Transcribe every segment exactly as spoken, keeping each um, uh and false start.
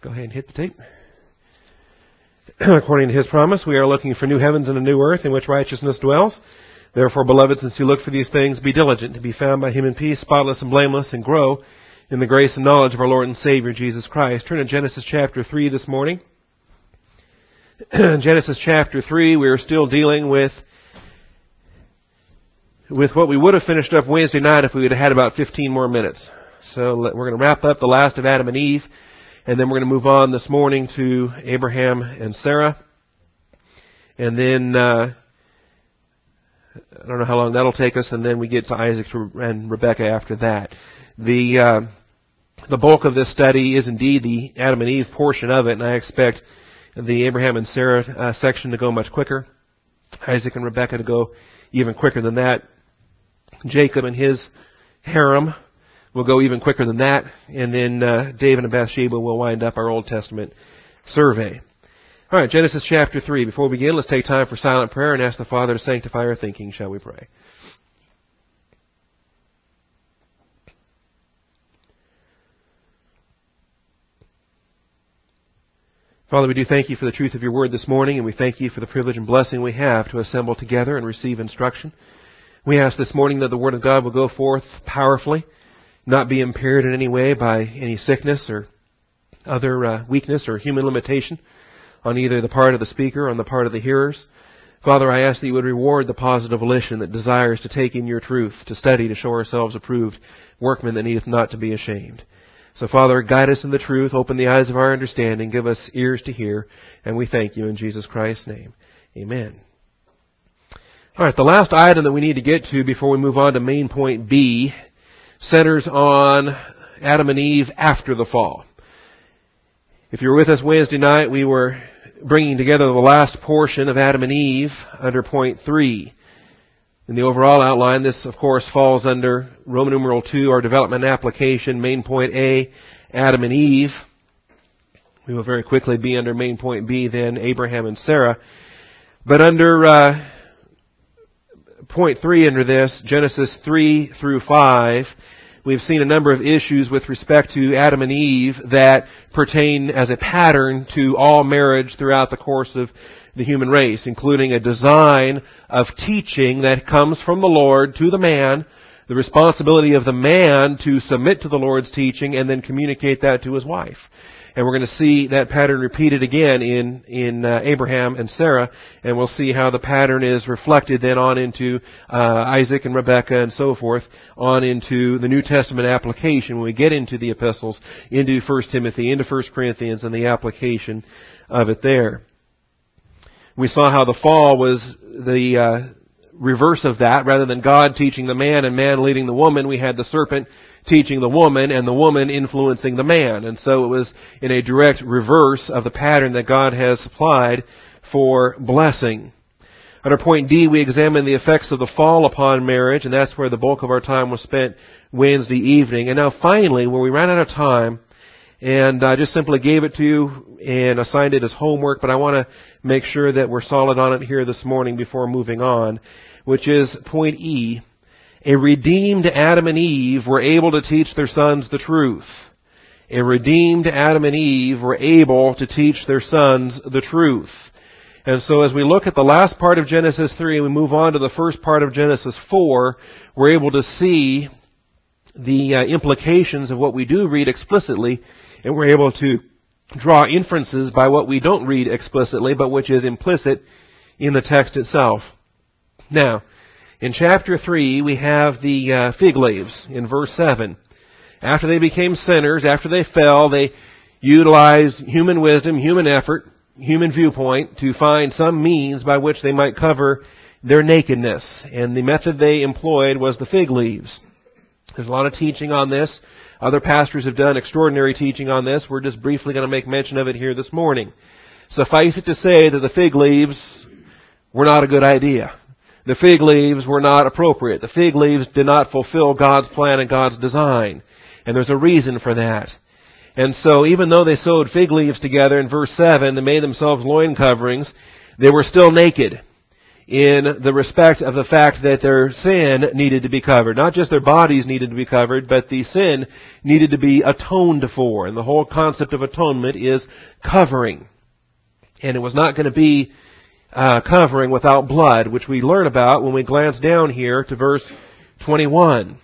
Go ahead and hit the tape. According to His promise, we are looking for new heavens and a new earth in which righteousness dwells. Therefore, beloved, since you look for these things, be diligent to be found by Him in peace, spotless and blameless, and grow in the grace and knowledge of our Lord and Savior, Jesus Christ. Turn to Genesis chapter three this morning. Genesis chapter three, we are still dealing with with what we would have finished up Wednesday night if we would have had about fifteen more minutes. So we're going to wrap up the last of Adam and Eve, and then we're going to move on this morning to Abraham and Sarah. And then, uh, I don't know how long that'll take us, and then we get to Isaac and Rebekah after that. The, uh, the bulk of this study is indeed the Adam and Eve portion of it, and I expect the Abraham and Sarah uh, section to go much quicker. Isaac and Rebekah to go even quicker than that. Jacob and his harem will go even quicker than that. And then uh, David and Bathsheba will wind up our Old Testament survey. All right, Genesis chapter three. Before we begin, let's take time for silent prayer and ask the Father to sanctify our thinking. Shall we pray? Father, we do thank You for the truth of Your word this morning, and we thank You for the privilege and blessing we have to assemble together and receive instruction. We ask this morning that the word of God will go forth powerfully, not be impaired in any way by any sickness or other uh, weakness or human limitation on either the part of the speaker or on the part of the hearers. Father, I ask that You would reward the positive volition that desires to take in Your truth, to study, to show ourselves approved workmen that needeth not to be ashamed. So, Father, guide us in the truth, open the eyes of our understanding, give us ears to hear, and we thank You in Jesus Christ's name. Amen. All right, the last item that we need to get to before we move on to main point B centers on Adam and Eve after the fall. If you were with us Wednesday night, we were bringing together the last portion of Adam and Eve under point three. In the overall outline, this, of course, falls under Roman numeral two, our development application, main point A, Adam and Eve. We will very quickly be under main point B, then Abraham and Sarah. But under uh, point three under this, Genesis three through five, we've seen a number of issues with respect to Adam and Eve that pertain as a pattern to all marriage throughout the course of the human race, including a design of teaching that comes from the Lord to the man, the responsibility of the man to submit to the Lord's teaching and then communicate that to his wife. And we're going to see that pattern repeated again in in uh, Abraham and Sarah, and we'll see how the pattern is reflected then on into uh, Isaac and Rebekah and so forth, on into the New Testament application when we get into the epistles, into First Timothy, into First Corinthians, and the application of it there. We saw how the fall was the uh, reverse of that. Rather than God teaching the man and man leading the woman, we had the serpent teaching the woman and the woman influencing the man. And so it was in a direct reverse of the pattern that God has supplied for blessing. Under point D, we examine the effects of the fall upon marriage, and that's where the bulk of our time was spent Wednesday evening. And now finally, where we ran out of time, and I just simply gave it to you and assigned it as homework, but I want to make sure that we're solid on it here this morning before moving on, which is point E. A redeemed Adam and Eve were able to teach their sons the truth. A redeemed Adam and Eve were able to teach their sons the truth. And so as we look at the last part of Genesis three and we move on to the first part of Genesis four, we're able to see the uh, implications of what we do read explicitly, and we're able to draw inferences by what we don't read explicitly, but which is implicit in the text itself. Now, in chapter three, we have the uh, fig leaves in verse seven. After they became sinners, after they fell, they utilized human wisdom, human effort, human viewpoint to find some means by which they might cover their nakedness. And the method they employed was the fig leaves. There's a lot of teaching on this. Other pastors have done extraordinary teaching on this. We're just briefly going to make mention of it here this morning. Suffice it to say that the fig leaves were not a good idea. The fig leaves were not appropriate. The fig leaves did not fulfill God's plan and God's design. And there's a reason for that. And so even though they sewed fig leaves together in verse seven, they made themselves loin coverings, they were still naked. in the respect of the fact that their sin needed to be covered. Not just their bodies needed to be covered, but the sin needed to be atoned for. And the whole concept of atonement is covering. And it was not going to be uh, covering without blood, which we learn about when we glance down here to verse twenty-one.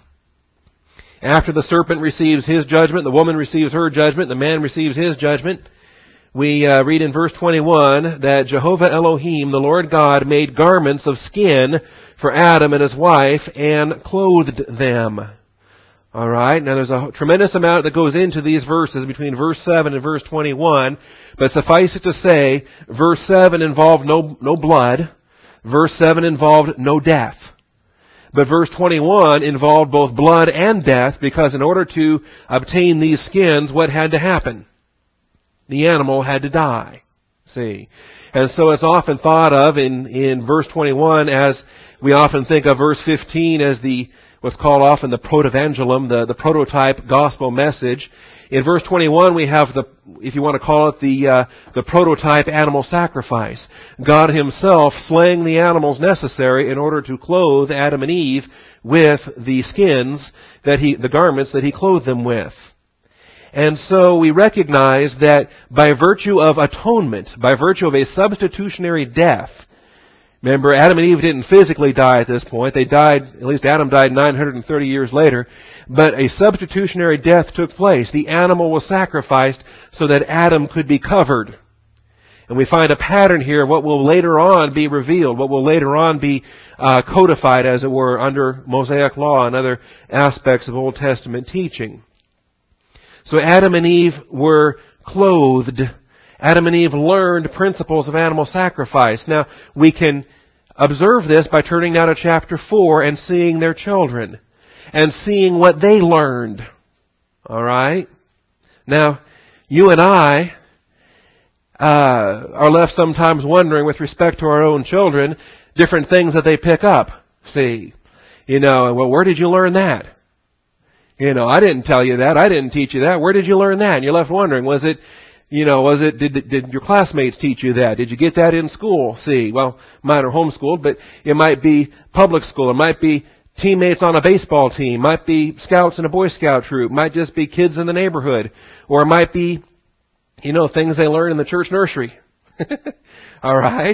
After the serpent receives his judgment, the woman receives her judgment, the man receives his judgment. We uh, read in verse twenty-one that Jehovah Elohim, the Lord God, made garments of skin for Adam and his wife and clothed them. All right. Now there's a tremendous amount that goes into these verses between verse seven and verse twenty-one, but suffice it to say, verse seven involved no no blood, verse seven involved no death. But verse twenty-one involved both blood and death, because in order to obtain these skins, what had to happen? The animal had to die. See? And so it's often thought of in, in verse twenty-one as we often think of verse fifteen as the, what's called often the protoevangelium, the, the prototype gospel message. In verse twenty-one we have the, if you want to call it the, uh, the prototype animal sacrifice. God Himself slaying the animals necessary in order to clothe Adam and Eve with the skins that He, the garments that He clothed them with. And so we recognize that by virtue of atonement, by virtue of a substitutionary death, remember, Adam and Eve didn't physically die at this point. They died, at least Adam died nine hundred thirty years later. But a substitutionary death took place. The animal was sacrificed so that Adam could be covered. And we find a pattern here of what will later on be revealed, what will later on be uh, codified, as it were, under Mosaic law and other aspects of Old Testament teaching. So Adam and Eve were clothed. Adam and Eve learned principles of animal sacrifice. Now, we can observe this by turning now to chapter four and seeing their children and seeing what they learned. All right? Now, you and I uh, are left sometimes wondering with respect to our own children, different things that they pick up. See, you know, well, where did you learn that? You know, I didn't tell you that. I didn't teach you that. Where did you learn that? And you're left wondering, was it, you know, was it, did, did your classmates teach you that? Did you get that in school? See, well, mine are homeschooled, but it might be public school. It might be teammates on a baseball team. It might be scouts in a Boy Scout troop. It might just be kids in the neighborhood. Or it might be, you know, things they learn in the church nursery. All right?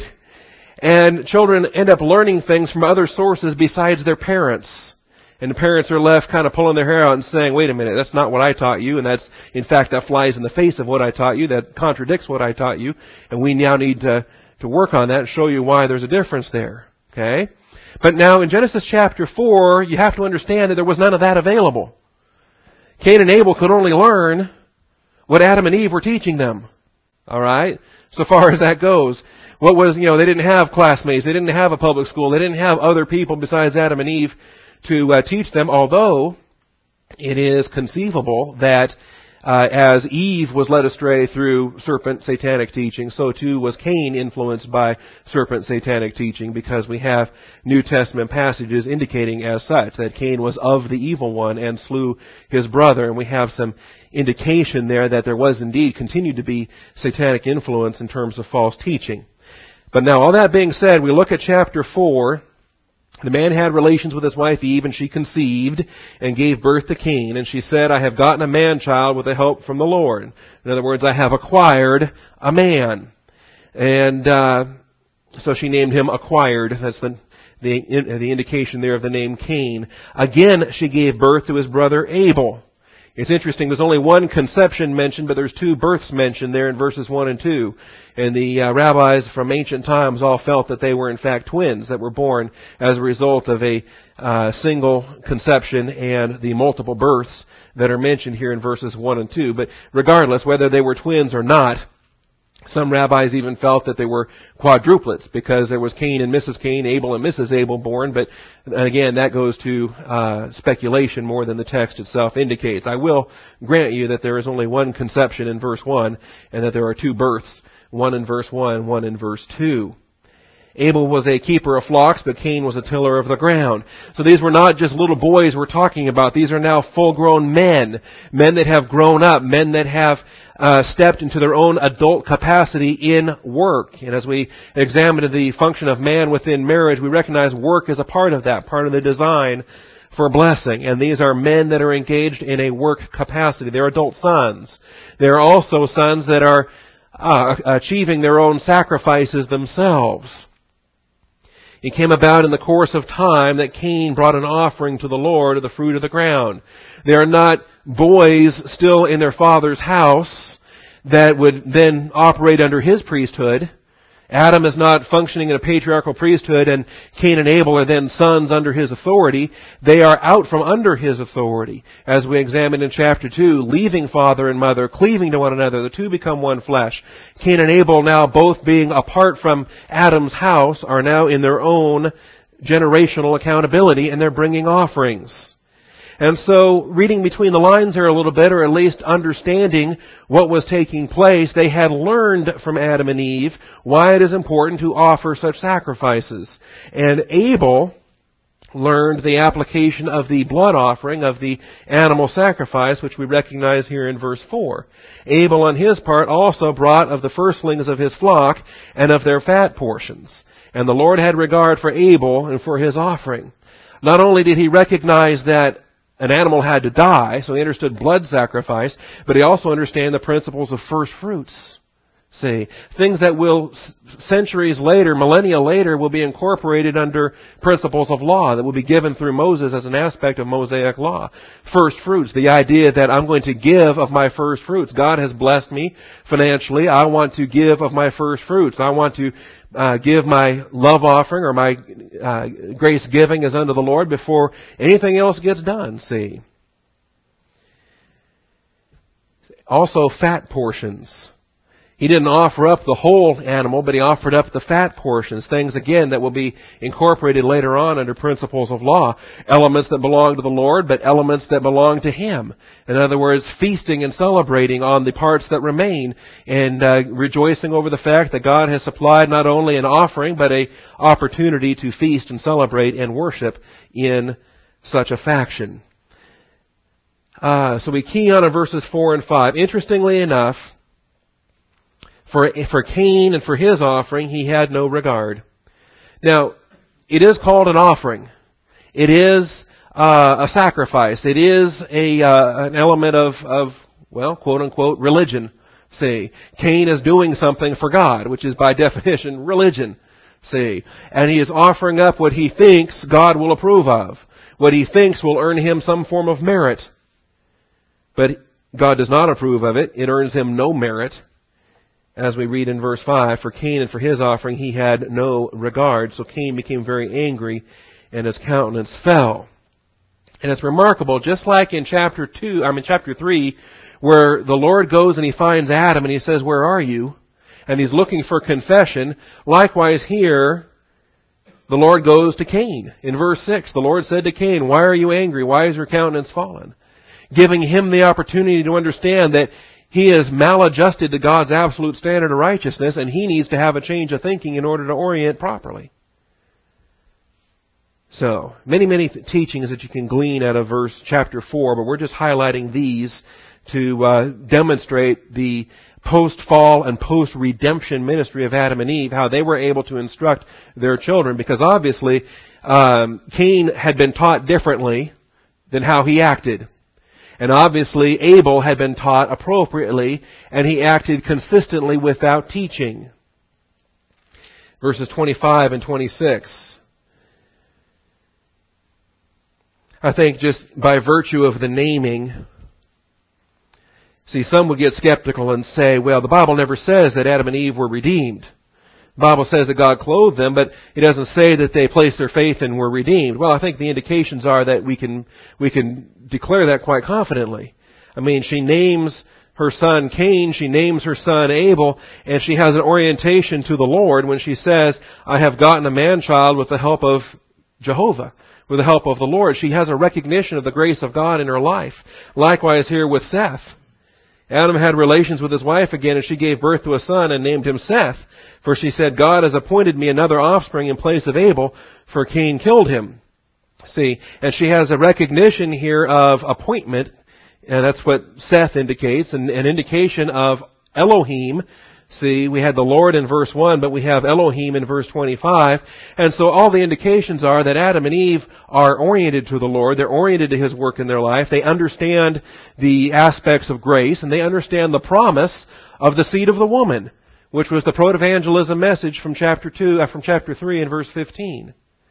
And children end up learning things from other sources besides their parents. And the parents are left kind of pulling their hair out and saying, wait a minute, that's not what I taught you. And that's, in fact, that flies in the face of what I taught you. That contradicts what I taught you. And we now need to, to work on that and show you why there's a difference there. Okay? But now in Genesis chapter four, you have to understand that there was none of that available. Cain and Abel could only learn what Adam and Eve were teaching them. All right? So far as that goes. What was, you know, they didn't have classmates. They didn't have a public school. They didn't have other people besides Adam and Eve to uh, teach them, although it is conceivable that uh, as Eve was led astray through serpent satanic teaching, so too was Cain influenced by serpent satanic teaching, because we have New Testament passages indicating as such that Cain was of the evil one and slew his brother, and we have some indication there that there was indeed continued to be satanic influence in terms of false teaching. But now, all that being said, we look at chapter four. The man had relations with his wife Eve, and she conceived and gave birth to Cain. And she said, I have gotten a man-child with a help from the Lord. In other words, I have acquired a man. And uh, so she named him Acquired. That's the, the, the indication there of the name Cain. Again, she gave birth to his brother Abel. It's interesting, there's only one conception mentioned, but there's two births mentioned there in verses one and two. And the uh, rabbis from ancient times all felt that they were in fact twins that were born as a result of a uh, single conception and the multiple births that are mentioned here in verses one and two. But regardless, whether they were twins or not, some rabbis even felt that they were quadruplets, because there was Cain and Missus Cain, Abel and Missus Abel born. But again, that goes to uh, speculation more than the text itself indicates. I will grant you that there is only one conception in verse one, and that there are two births, one in verse one, one in verse two. Abel was a keeper of flocks, but Cain was a tiller of the ground. So these were not just little boys we're talking about. These are now full-grown men, men that have grown up, men that have uh, stepped into their own adult capacity in work. And as we examine the function of man within marriage, we recognize work is a part of that, part of the design for blessing. And these are men that are engaged in a work capacity. They're adult sons. They're also sons that are uh, achieving their own sacrifices themselves. It came about in the course of time that Cain brought an offering to the Lord of the fruit of the ground. They are not boys still in their father's house that would then operate under his priesthood. Adam is not functioning in a patriarchal priesthood, and Cain and Abel are then sons under his authority. They are out from under his authority. As we examined in chapter two, leaving father and mother, cleaving to one another, the two become one flesh. Cain and Abel, now both being apart from Adam's house, are now in their own generational accountability, and they're bringing offerings. And so, reading between the lines here a little bit, or at least understanding what was taking place, they had learned from Adam and Eve why it is important to offer such sacrifices. And Abel learned the application of the blood offering, of the animal sacrifice, which we recognize here in verse four. Abel, on his part, also brought of the firstlings of his flock and of their fat portions. And the Lord had regard for Abel and for his offering. Not only did he recognize that an animal had to die, so he understood blood sacrifice, but he also understood the principles of first fruits. See, things that will, centuries later, millennia later, will be incorporated under principles of law that will be given through Moses as an aspect of Mosaic law. First fruits, the idea that I'm going to give of my first fruits. God has blessed me financially. I want to give of my first fruits. I want to uh, give my love offering or my uh, grace giving as unto the Lord before anything else gets done. See. Also, fat portions. He didn't offer up the whole animal, but he offered up the fat portions, things again that will be incorporated later on under principles of law. Elements that belong to the Lord, but elements that belong to Him. In other words, feasting and celebrating on the parts that remain, and uh, rejoicing over the fact that God has supplied not only an offering, but a opportunity to feast and celebrate and worship in such a faction. Uh, so we key on in verses four and five. Interestingly enough, For, for Cain and for his offering, he had no regard. Now, it is called an offering. It is uh, a sacrifice. It is a uh, an element of, of, well, quote unquote, religion. See, Cain is doing something for God, which is by definition religion. See, and he is offering up what he thinks God will approve of, what he thinks will earn him some form of merit. But God does not approve of it. It earns him no merit. As we read in verse five, for Cain and for his offering he had no regard. So Cain became very angry and his countenance fell. And it's remarkable, just like in chapter two, I mean chapter three, where the Lord goes and he finds Adam and he says, where are you? And he's looking for confession. Likewise here, the Lord goes to Cain. In verse six, the Lord said to Cain, why are you angry? Why is your countenance fallen? Giving him the opportunity to understand that he is maladjusted to God's absolute standard of righteousness, and he needs to have a change of thinking in order to orient properly. So, many, many th- teachings that you can glean out of verse chapter four, but we're just highlighting these to uh, demonstrate the post-fall and post-redemption ministry of Adam and Eve, how they were able to instruct their children, because obviously um, Cain had been taught differently than how he acted. And obviously, Abel had been taught appropriately, and he acted consistently without teaching. Verses twenty-five and twenty-six. I think just by virtue of the naming, see, some would get skeptical and say, well, the Bible never says that Adam and Eve were redeemed. The Bible says that God clothed them, but it doesn't say that they placed their faith and were redeemed. Well, I think the indications are that we can we can declare that quite confidently. I mean, she names her son Cain, she names her son Abel, and she has an orientation to the Lord when she says, I have gotten a man-child with the help of Jehovah, with the help of the Lord. She has a recognition of the grace of God in her life. Likewise here with Seth. Adam had relations with his wife again, and she gave birth to a son and named him Seth. For she said, God has appointed me another offspring in place of Abel, for Cain killed him. See, and she has a recognition here of appointment And that's what Seth indicates, an, an indication of Elohim. See, we had the Lord in verse one, but we have Elohim in verse twenty-five. And so all the indications are that Adam and Eve are oriented to the Lord. They're oriented to His work in their life. They understand the aspects of grace, and they understand the promise of the seed of the woman, which was the proto-evangelism message from chapter two, uh, from chapter three and verse fifteen.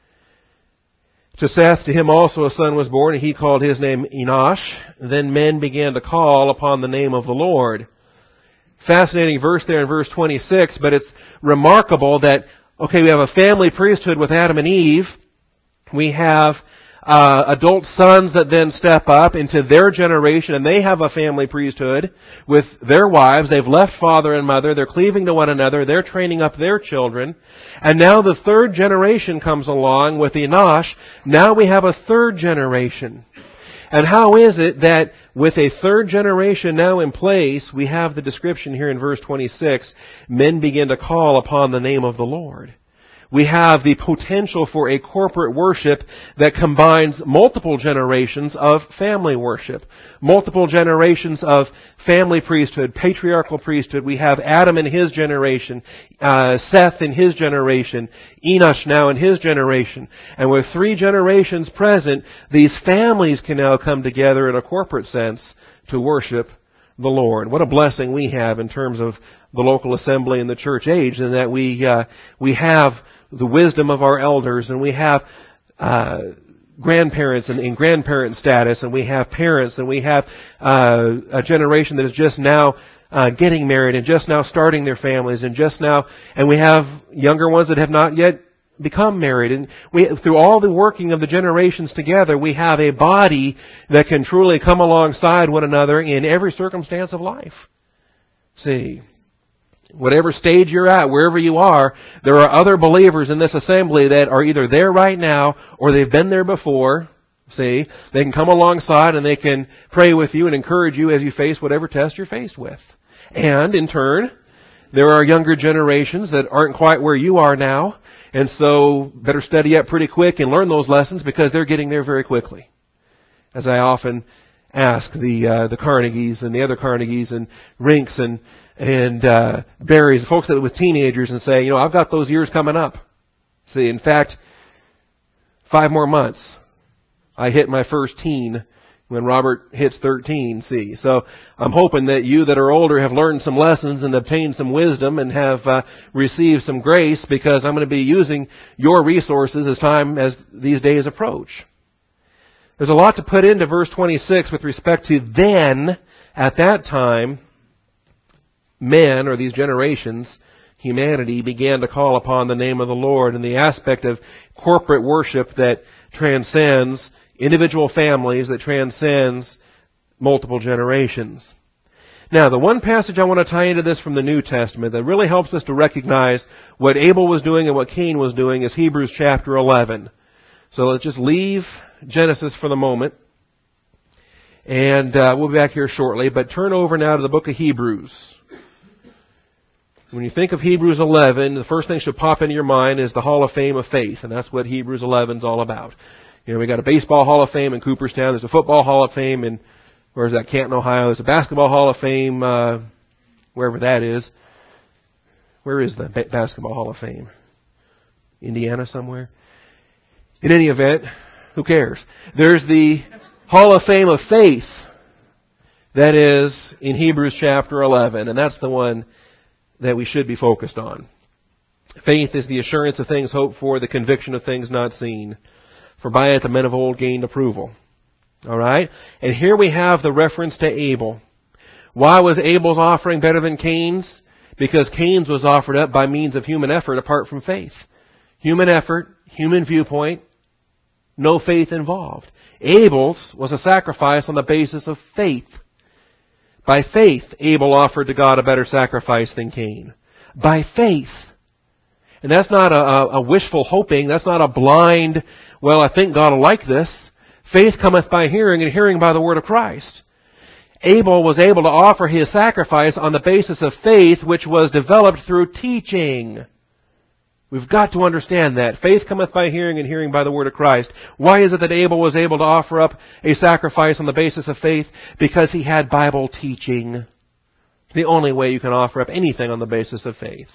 To Seth, to him also a son was born, and he called his name Enosh. Then men began to call upon the name of the Lord. Fascinating verse there in verse twenty-six, but it's remarkable that, okay, we have a family priesthood with Adam and Eve. We have uh, adult sons that then step up into their generation, and they have a family priesthood with their wives. They've left father and mother. They're cleaving to one another. They're training up their children. And now the third generation comes along with Enosh. Now we have a third generation. And how is it that with a third generation now in place, we have the description here in verse twenty-six, men begin to call upon the name of the Lord. We have the potential for a corporate worship that combines multiple generations of family worship, multiple generations of family priesthood, patriarchal priesthood. We have Adam in his generation, uh, Seth in his generation, Enosh now in his generation. And with three generations present, these families can now come together in a corporate sense to worship the Lord. What a blessing we have in terms of the local assembly and the church age, and that we uh, we have the wisdom of our elders, and we have uh, grandparents and, and grandparent status, and we have parents, and we have uh, a generation that is just now uh, getting married and just now starting their families, and just now, and we have younger ones that have not yet become married. And we, through all the working of the generations together, we have a body that can truly come alongside one another in every circumstance of life. See, whatever stage you're at, wherever you are, there are other believers in this assembly that are either there right now or they've been there before. See, they can come alongside and they can pray with you and encourage you as you face whatever test you're faced with. And in turn, there are younger generations that aren't quite where you are now, and so better study up pretty quick and learn those lessons because they're getting there very quickly. As I often ask the uh, the Carnegies and the other Carnegies and Rinks and and uh, Barrys, folks that are with teenagers, and say, you know, I've got those years coming up. See, in fact, five more months, I hit my first teen when Robert hits thirteen. See, so I'm hoping that you that are older have learned some lessons and obtained some wisdom and have uh, received some grace, because I'm going to be using your resources as time as these days approach. There's a lot to put into verse twenty-six with respect to then, at that time, men, or these generations, humanity, began to call upon the name of the Lord, and the aspect of corporate worship that transcends individual families, that transcends multiple generations. Now, the one passage I want to tie into this from the New Testament that really helps us to recognize what Abel was doing and what Cain was doing is Hebrews chapter eleven. So let's just leave Genesis for the moment, and uh, we'll be back here shortly, but turn over now to the book of Hebrews. When you think of Hebrews eleven, the first thing that should pop into your mind is the Hall of Fame of Faith, and that's what Hebrews eleven is all about. You know, we got a baseball Hall of Fame in Cooperstown. There's a football Hall of Fame in, where's that, Canton, Ohio. There's a basketball Hall of Fame, uh, wherever that is. Where is the ba- basketball Hall of Fame? Indiana somewhere? In any event, who cares? There's the Hall of Fame of Faith that is in Hebrews chapter eleven, and that's the one that we should be focused on. Faith is the assurance of things hoped for, the conviction of things not seen. For by it the men of old gained approval. All right? And here we have the reference to Abel. Why was Abel's offering better than Cain's? Because Cain's was offered up by means of human effort apart from faith. Human effort, human viewpoint, no faith involved. Abel's was a sacrifice on the basis of faith. By faith, Abel offered to God a better sacrifice than Cain. By faith. And that's not a, a, a wishful hoping. That's not a blind, well, I think God will like this. Faith cometh by hearing, and hearing by the word of Christ. Abel was able to offer his sacrifice on the basis of faith, which was developed through teaching. We've got to understand that. Faith cometh by hearing, and hearing by the word of Christ. Why is it that Abel was able to offer up a sacrifice on the basis of faith? Because he had Bible teaching. The only way you can offer up anything on the basis of faith.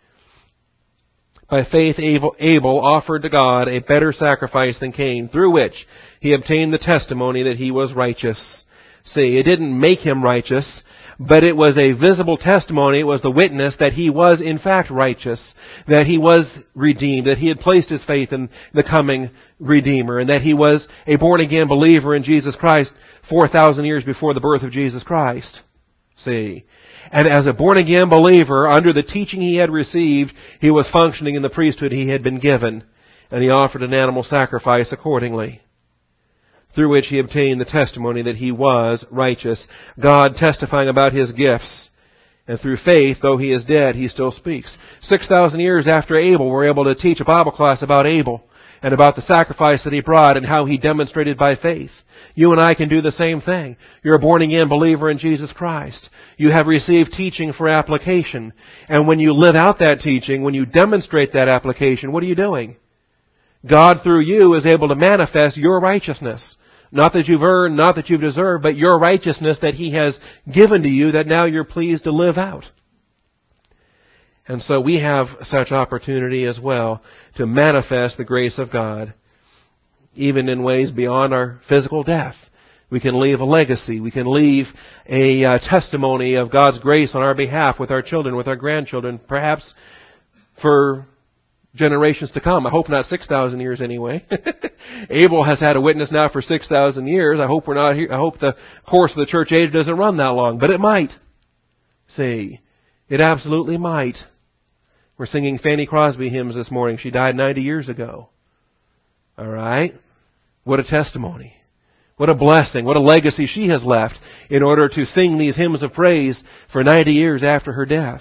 By faith, Abel, Abel offered to God a better sacrifice than Cain, through which he obtained the testimony that he was righteous. See, it didn't make him righteous, but it was a visible testimony. It was the witness that he was in fact righteous, that he was redeemed, that he had placed his faith in the coming Redeemer, and that he was a born-again believer in Jesus Christ four thousand years before the birth of Jesus Christ. See, and as a born-again believer, under the teaching he had received, he was functioning in the priesthood he had been given, and he offered an animal sacrifice accordingly, through which he obtained the testimony that he was righteous, God testifying about his gifts. And through faith, though he is dead, he still speaks. Six thousand years after Abel, we're able to teach a Bible class about Abel and about the sacrifice that he brought and how he demonstrated by faith. You and I can do the same thing. You're a born-again believer in Jesus Christ. You have received teaching for application. And when you live out that teaching, when you demonstrate that application, what are you doing? God, through you, is able to manifest your righteousness. Not that you've earned, not that you've deserved, but your righteousness that He has given to you that now you're pleased to live out. And so we have such opportunity as well to manifest the grace of God, even in ways beyond our physical death. We can leave a legacy. We can leave a uh, testimony of God's grace on our behalf with our children, with our grandchildren, perhaps for generations to come. I hope not six thousand years anyway. Abel has had a witness now for six thousand years. I hope we're not here. I hope the course of the church age doesn't run that long, but it might. See, it absolutely might. We're singing Fanny Crosby hymns this morning. She died ninety years ago. All right? What a testimony. What a blessing. What a legacy she has left in order to sing these hymns of praise for ninety years after her death.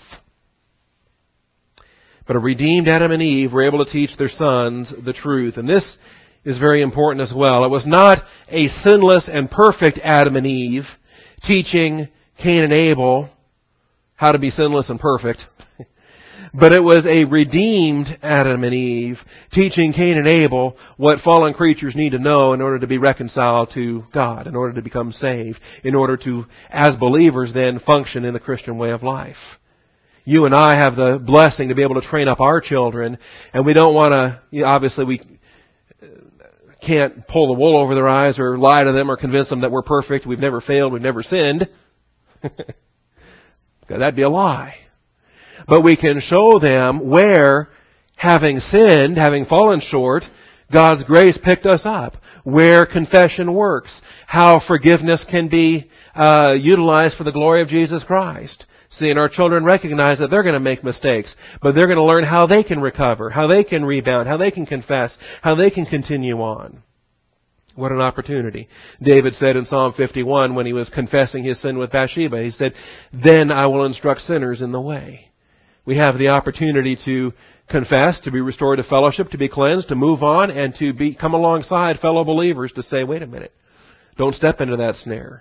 But a redeemed Adam and Eve were able to teach their sons the truth. And this is very important as well. It was not a sinless and perfect Adam and Eve teaching Cain and Abel how to be sinless and perfect. But it was a redeemed Adam and Eve teaching Cain and Abel what fallen creatures need to know in order to be reconciled to God, in order to become saved, in order to, as believers, then function in the Christian way of life. You and I have the blessing to be able to train up our children, and we don't want to, you know, obviously we can't pull the wool over their eyes or lie to them or convince them that we're perfect, we've never failed, we've never sinned. That'd be a lie. But we can show them where, having sinned, having fallen short, God's grace picked us up. Where confession works. How forgiveness can be uh, utilized for the glory of Jesus Christ. See, and our children recognize that they're going to make mistakes, but they're going to learn how they can recover, how they can rebound, how they can confess, how they can continue on. What an opportunity. David said in Psalm fifty-one when he was confessing his sin with Bathsheba, he said, "Then I will instruct sinners in the way." We have the opportunity to confess, to be restored to fellowship, to be cleansed, to move on, and to be, come alongside fellow believers to say, wait a minute, don't step into that snare.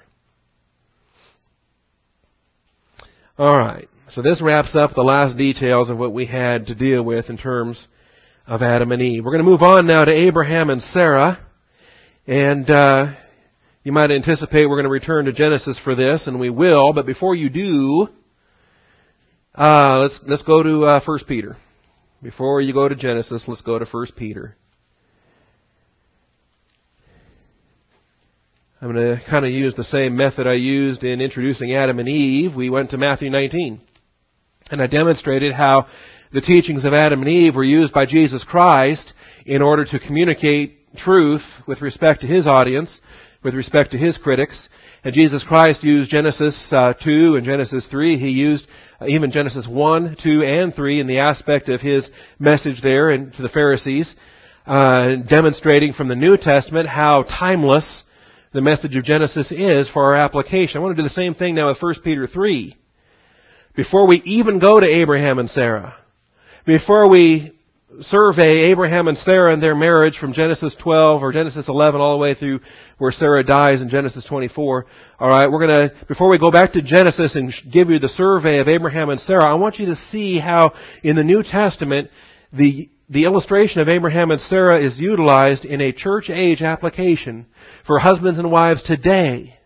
All right, so this wraps up the last details of what we had to deal with in terms of Adam and Eve. We're going to move on now to Abraham and Sarah, and uh, you might anticipate we're going to return to Genesis for this, and we will, but before you do, Uh, let's, let's go to, uh, First Peter. Before you go to Genesis, let's go to First Peter. I'm going to kind of use the same method I used in introducing Adam and Eve. We went to Matthew nineteen. And I demonstrated how the teachings of Adam and Eve were used by Jesus Christ in order to communicate truth with respect to His audience, with respect to His critics. And Jesus Christ used Genesis uh, two and Genesis three. He used uh, even Genesis one, two, and three in the aspect of His message there and to the Pharisees, uh, demonstrating from the New Testament how timeless the message of Genesis is for our application. I want to do the same thing now with First Peter three. Before we even go to Abraham and Sarah, before we survey Abraham and Sarah and their marriage from Genesis twelve or Genesis eleven all the way through where Sarah dies in Genesis twenty-four. All right, we're going to, before we go back to Genesis and give you the survey of Abraham and Sarah, I want you to see how in the New Testament the the illustration of Abraham and Sarah is utilized in a church age application for husbands and wives today.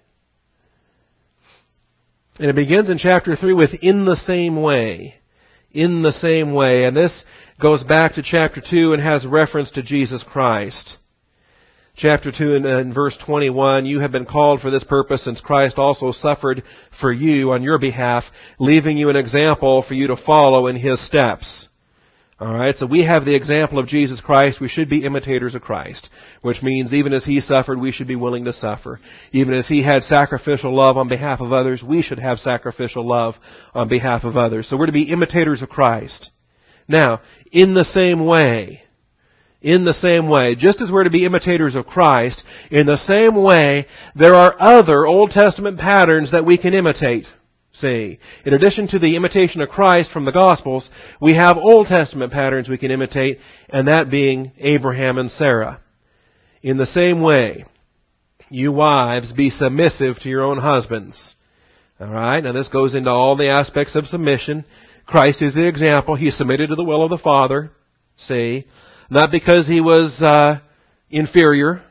And it begins in chapter three with "in the same way." In the same way. And this goes back to chapter two and has reference to Jesus Christ. Chapter two and, and verse twenty-one, "You have been called for this purpose, since Christ also suffered for you on your behalf, leaving you an example for you to follow in His steps." Alright, so we have the example of Jesus Christ. We should be imitators of Christ, which means even as He suffered, we should be willing to suffer. Even as He had sacrificial love on behalf of others, we should have sacrificial love on behalf of others. So we're to be imitators of Christ. Now, in the same way, in the same way, just as we're to be imitators of Christ, in the same way, there are other Old Testament patterns that we can imitate. See, in addition to the imitation of Christ from the Gospels, we have Old Testament patterns we can imitate, and that being Abraham and Sarah. In the same way, you wives, be submissive to your own husbands. Alright, now this goes into all the aspects of submission. Christ is the example. He submitted to the will of the Father. See, not because He was uh, inferior.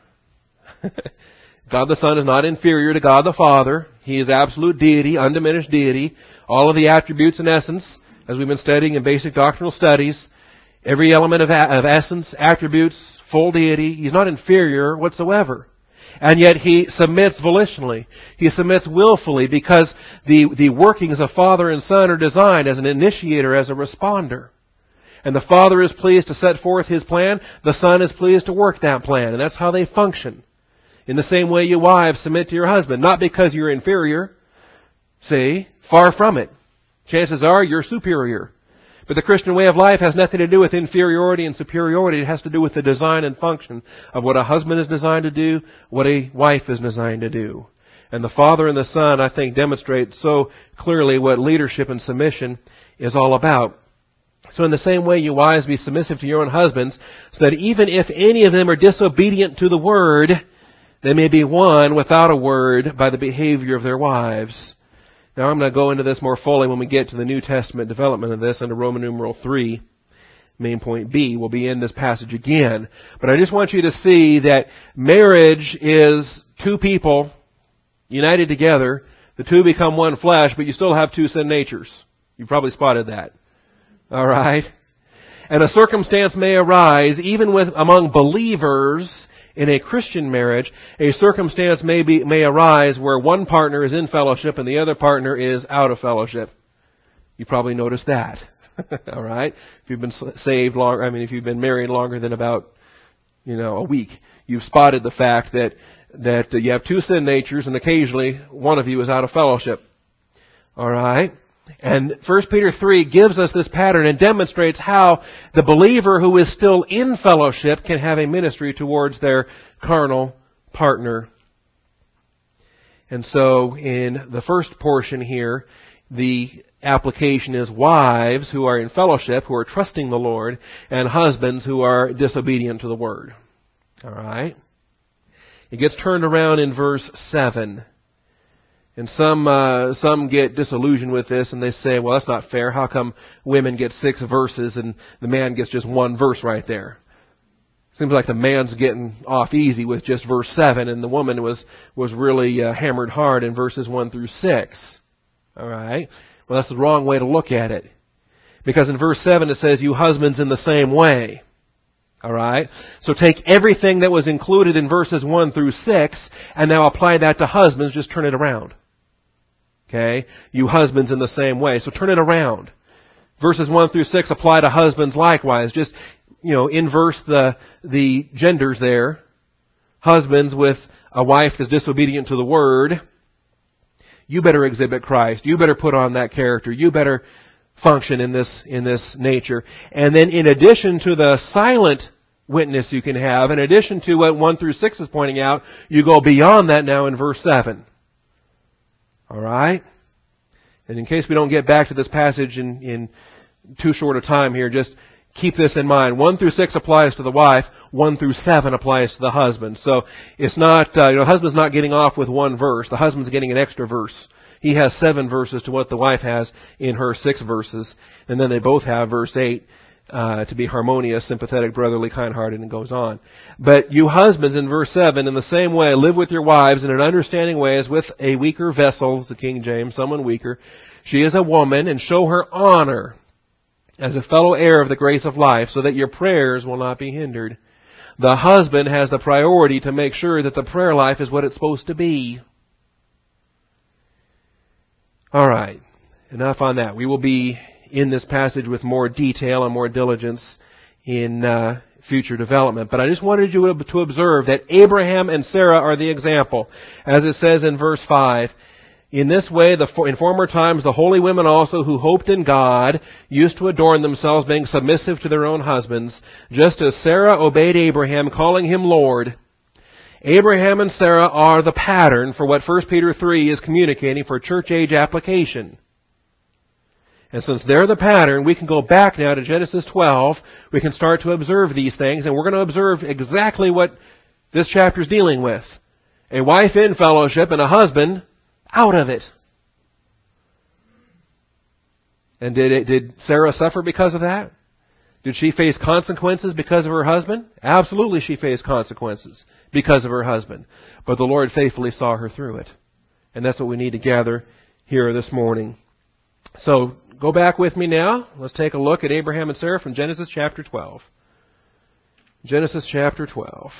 God the Son is not inferior to God the Father. He is absolute deity, undiminished deity. All of the attributes and essence, as we've been studying in basic doctrinal studies, every element of, of essence, attributes, full deity. He's not inferior whatsoever. And yet He submits volitionally. He submits willfully because the, the workings of Father and Son are designed as an initiator, as a responder. And the Father is pleased to set forth His plan. The Son is pleased to work that plan. And that's how they function. In the same way, you wives, submit to your husband. Not because you're inferior. See, far from it. Chances are you're superior. But the Christian way of life has nothing to do with inferiority and superiority. It has to do with the design and function of what a husband is designed to do, what a wife is designed to do. And the Father and the Son, I think, demonstrate so clearly what leadership and submission is all about. So in the same way, you wives, be submissive to your own husbands, so that even if any of them are disobedient to the word, they may be won without a word by the behavior of their wives. Now I'm going to go into this more fully when we get to the New Testament development of this under Roman numeral three. Main point B will be in this passage again. But I just want you to see that marriage is two people united together. The two become one flesh, but you still have two sin natures. You've probably spotted that. Alright? And a circumstance may arise even with among believers. In a Christian marriage, a circumstance may be, may arise where one partner is in fellowship and the other partner is out of fellowship. You probably noticed that. All right? If you've been saved long, I mean, if you've been married longer than about, you know, a week, you've spotted the fact that, that you have two sin natures and occasionally one of you is out of fellowship. All right? And First Peter three gives us this pattern and demonstrates how the believer who is still in fellowship can have a ministry towards their carnal partner. And so in the first portion here, the application is wives who are in fellowship, who are trusting the Lord, and husbands who are disobedient to the Word. All right? It gets turned around in verse seven. And some uh, some get disillusioned with this and they say, well, that's not fair. How come women get six verses and the man gets just one verse right there? Seems like the man's getting off easy with just verse seven and the woman was, was really uh, hammered hard in verses one through six. All right? Well, that's the wrong way to look at it. Because in verse seven it says, you husbands in the same way. All right? So take everything that was included in verses one through six and now apply that to husbands. Just turn it around. Okay? You husbands in the same way. So turn it around. Verses one through six apply to husbands likewise. Just, you know, inverse the, the genders there. Husbands with a wife that's disobedient to the Word. You better exhibit Christ. You better put on that character. You better function in this, in this nature. And then in addition to the silent witness you can have, in addition to what one through six is pointing out, you go beyond that now in verse seven. Alright? And in case we don't get back to this passage in, in too short a time here, just keep this in mind. One through six applies to the wife. One through seven applies to the husband. So it's not, uh, you know, the husband's not getting off with one verse. The husband's getting an extra verse. He has seven verses to what the wife has in her six verses. And then they both have verse eight uh, to be harmonious, sympathetic, brotherly, kind-hearted, and goes on. But you husbands, in verse seven, in the same way, live with your wives in an understanding way as with a weaker vessel, the King James, someone weaker. She is a woman, and show her honor as a fellow heir of the grace of life, so that your prayers will not be hindered. The husband has the priority to make sure that the prayer life is what it's supposed to be. All right. Enough on that. We will be in this passage with more detail and more diligence in uh, future development. But I just wanted you to observe that Abraham and Sarah are the example. As it says in verse five, in this way, the, in former times, the holy women also who hoped in God used to adorn themselves, being submissive to their own husbands, just as Sarah obeyed Abraham, calling him Lord. Abraham and Sarah are the pattern for what First Peter three is communicating for church age application. And since they're the pattern, we can go back now to Genesis twelve. We can start to observe these things, and we're going to observe exactly what this chapter is dealing with. A wife in fellowship and a husband out of it. And did it, did Sarah suffer because of that? Did she face consequences because of her husband? Absolutely she faced consequences because of her husband. But the Lord faithfully saw her through it. And that's what we need to gather here this morning. So, go back with me now. Let's take a look at Abraham and Sarah from Genesis chapter twelve. Genesis chapter twelve.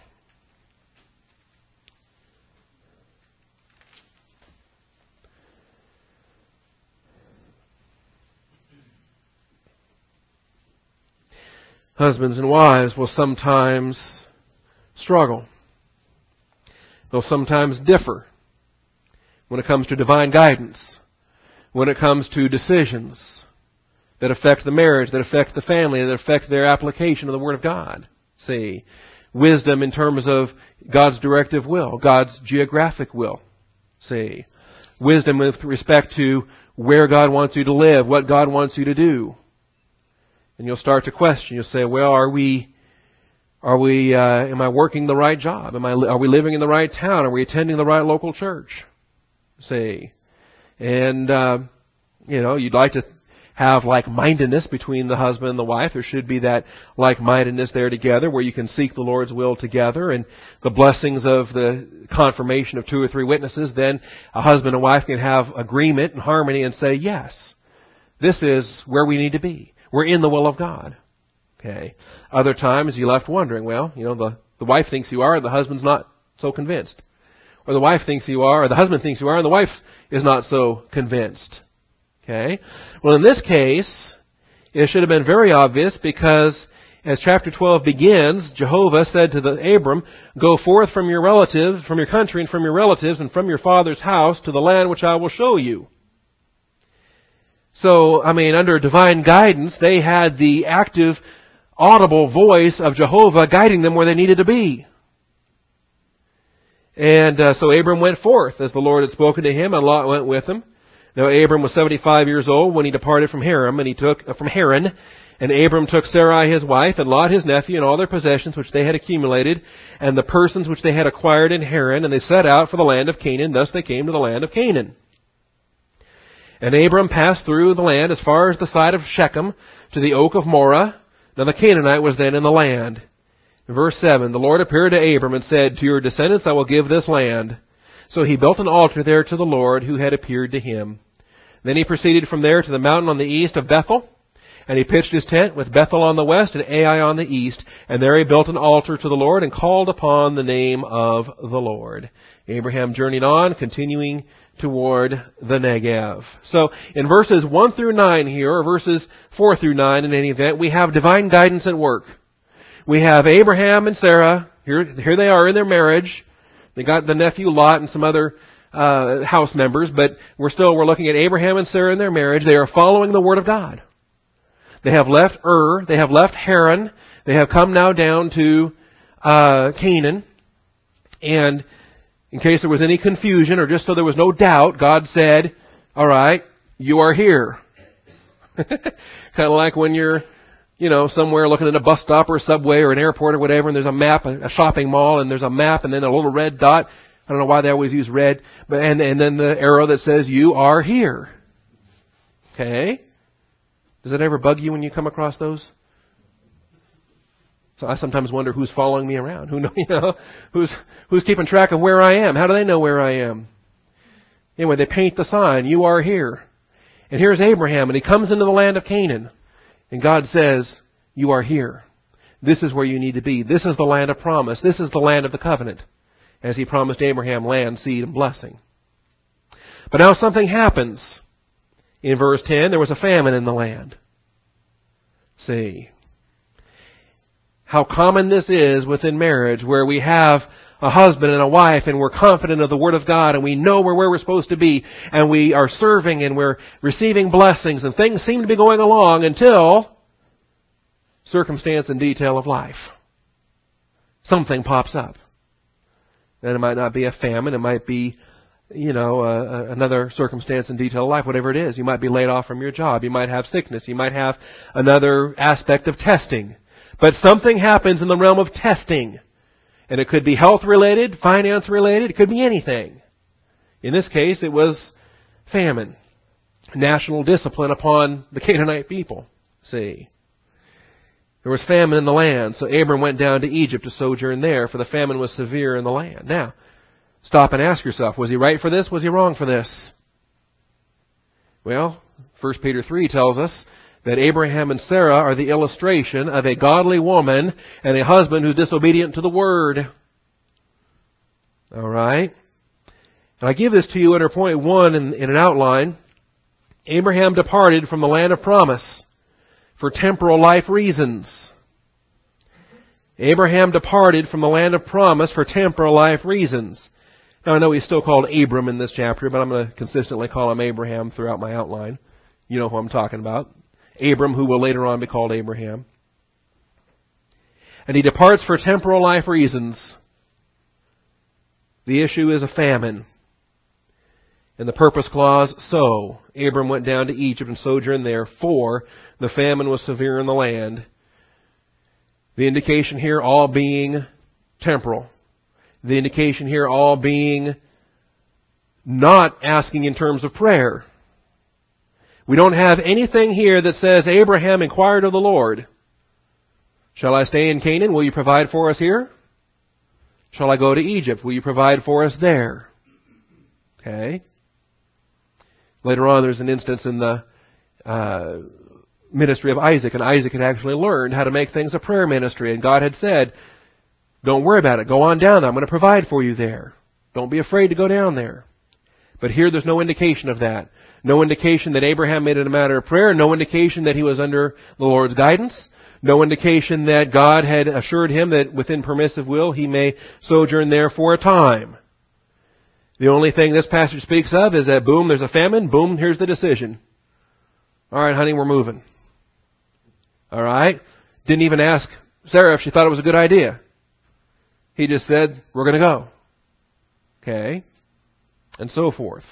Husbands and wives will sometimes struggle. They'll sometimes differ when it comes to divine guidance, when it comes to decisions that affect the marriage, that affect the family, that affect their application of the Word of God. See, wisdom in terms of God's directive will, God's geographic will. See, wisdom with respect to where God wants you to live, what God wants you to do. And you'll start to question. You'll say, well, are we, are we, uh, am I working the right job? Am I, are we living in the right town? Are we attending the right local church? See. And, uh, you know, you'd like to have like-mindedness between the husband and the wife. There should be that like-mindedness there together where you can seek the Lord's will together, and the blessings of the confirmation of two or three witnesses. Then a husband and wife can have agreement and harmony and say, yes, this is where we need to be. We're in the will of God. Okay. Other times you're left wondering, well, you know, the, the wife thinks you are, the husband's not so convinced. Or the wife thinks you are, or the husband thinks you are, and the wife is not so convinced. Okay. Well, in this case, it should have been very obvious, because as chapter twelve begins, Jehovah said to the Abram, go forth from your relatives, from your country and from your relatives and from your father's house to the land which I will show you. So, I mean, under divine guidance, they had the active, audible voice of Jehovah guiding them where they needed to be. And uh, so Abram went forth as the Lord had spoken to him, and Lot went with him. Now Abram was seventy-five years old when he departed from Haran, and he took uh, from Haran, and Abram took Sarai his wife, and Lot his nephew, and all their possessions which they had accumulated, and the persons which they had acquired in Haran, and they set out for the land of Canaan. Thus they came to the land of Canaan. And Abram passed through the land as far as the side of Shechem to the oak of Moreh. Now the Canaanite was then in the land. In verse seven, the Lord appeared to Abram and said, to your descendants I will give this land. So he built an altar there to the Lord who had appeared to him. Then he proceeded from there to the mountain on the east of Bethel. And he pitched his tent with Bethel on the west and Ai on the east. And there he built an altar to the Lord and called upon the name of the Lord. Abraham journeyed on, continuing toward the Negev. So in verses one through nine here, or verses four through nine in any event, we have divine guidance at work. We have Abraham and Sarah. Here, here they are in their marriage. They got the nephew Lot and some other uh, house members, but we're still we're looking at Abraham and Sarah in their marriage. They are following the Word of God. They have left Ur. They have left Haran. They have come now down to uh, Canaan. And in case there was any confusion, or just so there was no doubt, God said, all right, you are here. Kind of like when you're, you know, somewhere looking at a bus stop or a subway or an airport or whatever, and there's a map, a shopping mall, and there's a map, and then a little red dot. I don't know why they always use red, but and, and then the arrow that says, you are here. Okay? Does it ever bug you when you come across those? So I sometimes wonder who's following me around. Who know, you know, who's who's keeping track of where I am? How do they know where I am? Anyway, they paint the sign, you are here. And here's Abraham, and he comes into the land of Canaan. And God says, you are here. This is where you need to be. This is the land of promise. This is the land of the covenant. As he promised Abraham land, seed, and blessing. But now something happens. In verse ten, there was a famine in the land. See how common this is within marriage, where we have a husband and a wife, and we're confident of the Word of God, and we know where we're supposed to be, and we are serving, and we're receiving blessings, and things seem to be going along until circumstance and detail of life. Something pops up. And it might not be a famine, it might be, you know, uh, another circumstance and detail of life, whatever it is. You might be laid off from your job, you might have sickness, you might have another aspect of testing. But something happens in the realm of testing. And it could be health-related, finance-related, it could be anything. In this case, it was famine. National discipline upon the Canaanite people. See. There was famine in the land, so Abram went down to Egypt to sojourn there, for the famine was severe in the land. Now, stop and ask yourself, was he right for this? Was he wrong for this? Well, First Peter three tells us that Abraham and Sarah are the illustration of a godly woman and a husband who's disobedient to the Word. All right? And I give this to you under point one in, in an outline. Abraham departed from the land of promise for temporal life reasons. Abraham departed from the land of promise for temporal life reasons. Now I know he's still called Abram in this chapter, but I'm going to consistently call him Abraham throughout my outline. You know who I'm talking about. Abram, who will later on be called Abraham. And he departs for temporal life reasons. The issue is a famine. In the purpose clause, so Abram went down to Egypt and sojourned there, for the famine was severe in the land. The indication here all being temporal. The indication here all being not asking in terms of prayer. We don't have anything here that says Abraham inquired of the Lord, shall I stay in Canaan? Will you provide for us here? Shall I go to Egypt? Will you provide for us there? Okay. Later on, there's an instance in the uh, ministry of Isaac, and Isaac had actually learned how to make things a prayer ministry, and God had said, don't worry about it. Go on down there. I'm going to provide for you there. Don't be afraid to go down there. But here there's no indication of that. No indication that Abraham made it a matter of prayer. No indication that he was under the Lord's guidance. No indication that God had assured him that within permissive will he may sojourn there for a time. The only thing this passage speaks of is that boom, there's a famine. Boom, here's the decision. All right, honey, we're moving. All right. Didn't even ask Sarah if she thought it was a good idea. He just said, we're going to go. Okay. And so forth.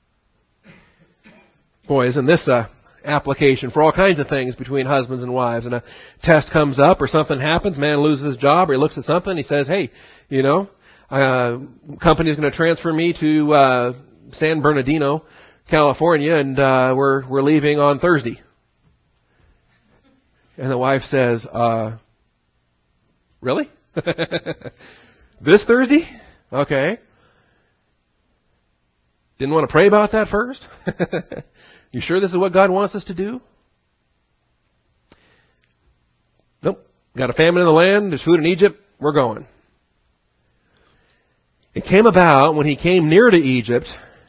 Boy, isn't this a application for all kinds of things between husbands and wives? And a test comes up or something happens, man loses his job, or he looks at something, he says, hey, you know, uh, company's going to transfer me to uh, San Bernardino, California, and uh, we're we're leaving on Thursday. And the wife says, uh, really? This Thursday? Okay. Didn't want to pray about that first? You sure this is what God wants us to do? Nope. Got a famine in the land. There's food in Egypt. We're going. It came about when he came near to Egypt.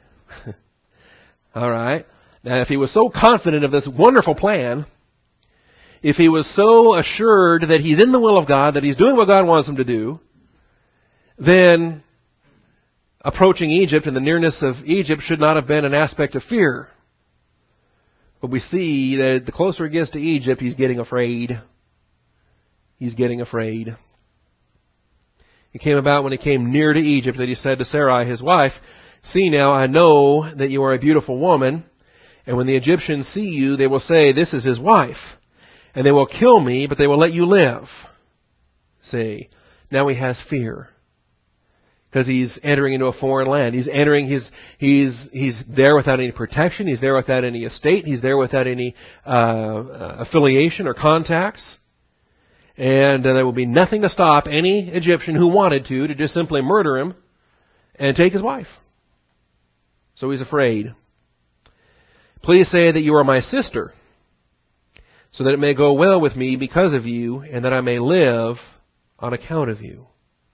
All right. Now, if he was so confident of this wonderful plan, if he was so assured that he's in the will of God, that he's doing what God wants him to do, then approaching Egypt and the nearness of Egypt should not have been an aspect of fear. But we see that the closer he gets to Egypt, he's getting afraid. He's getting afraid. It came about when he came near to Egypt that he said to Sarai, his wife, see now, I know that you are a beautiful woman, and when the Egyptians see you, they will say, this is his wife. And they will kill me, but they will let you live. See, now he has fear. Because he's entering into a foreign land. He's entering his, he's, he's there without any protection. He's there without any estate. He's there without any, uh, affiliation or contacts. And uh, there will be nothing to stop any Egyptian who wanted to, to just simply murder him and take his wife. So he's afraid. Please say that you are my sister, so that it may go well with me because of you, and that I may live on account of you.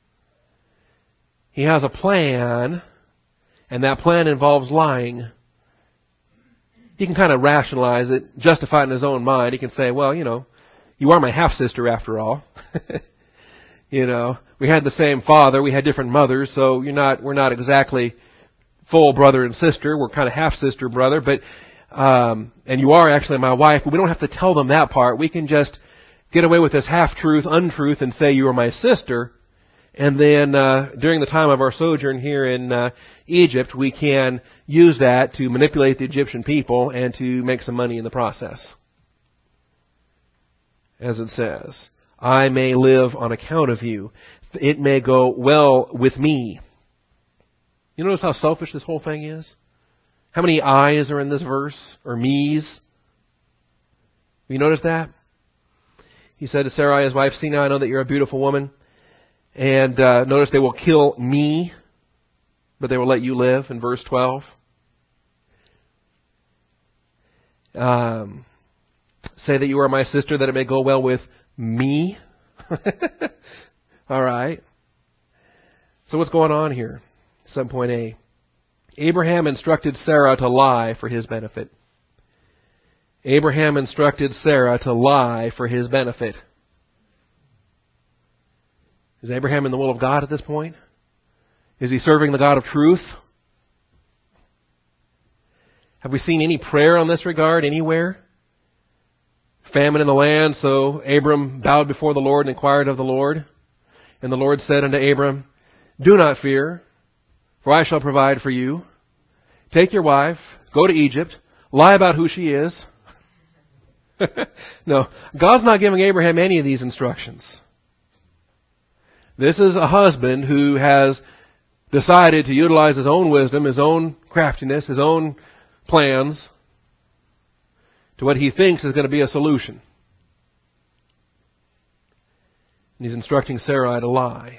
He has a plan, and that plan involves lying. He can kind of rationalize it, justify it in his own mind. He can say, well, you know, you are my half-sister after all. You know, we had the same father, we had different mothers, so you're not, we're not exactly full brother and sister. We're kind of half-sister, brother, but, um, and you are actually my wife, but we don't have to tell them that part. We can just get away with this half-truth, untruth, and say you are my sister. And then, uh, during the time of our sojourn here in, uh, Egypt, we can use that to manipulate the Egyptian people and to make some money in the process. As it says, I may live on account of you. It may go well with me. You notice how selfish this whole thing is? How many I's are in this verse? Or me's? You notice that? He said to Sarai, his wife, see now I know that you're a beautiful woman. And uh, notice they will kill me, but they will let you live in verse twelve. Um, say that you are my sister, that it may go well with me. All right. So what's going on here? seven point A. Abraham instructed Sarah to lie for his benefit. Abraham instructed Sarah to lie for his benefit. Is Abraham in the will of God at this point? Is he serving the God of truth? Have we seen any prayer on this regard anywhere? Famine in the land, so Abram bowed before the Lord and inquired of the Lord. And the Lord said unto Abram, do not fear, for I shall provide for you. Take your wife, go to Egypt, lie about who she is. No, God's not giving Abraham any of these instructions. This is a husband who has decided to utilize his own wisdom, his own craftiness, his own plans to what he thinks is going to be a solution. And he's instructing Sarai to lie.